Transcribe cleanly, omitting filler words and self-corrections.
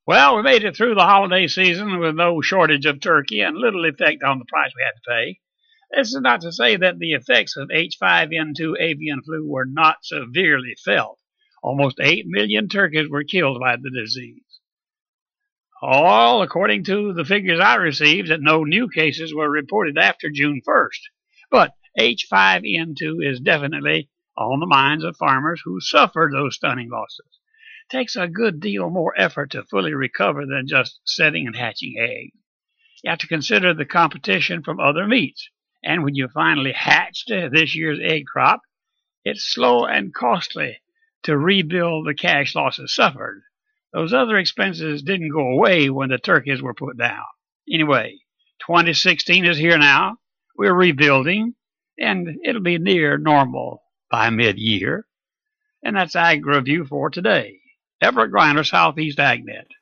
Well, we made it through the holiday season with no shortage of turkey and little effect on the price we had to pay. This is not to say that the effects of H5N2 avian flu were not severely felt. Almost 8 million turkeys were killed by the disease. All according to the figures I received, that no new cases were reported after June 1st. But H5N2 is definitely on the minds of farmers who suffered those stunning losses. It takes a good deal more effort to fully recover than just setting and hatching eggs. You have to consider the competition from other meats. And when you finally hatched this year's egg crop, it's slow and costly to rebuild the cash losses suffered. Those other expenses didn't go away when the turkeys were put down. Anyway, 2016 is here now. We're rebuilding, and it'll be near normal by mid-year. And that's Ag Review for today. Everett Griner, Southeast AgNet.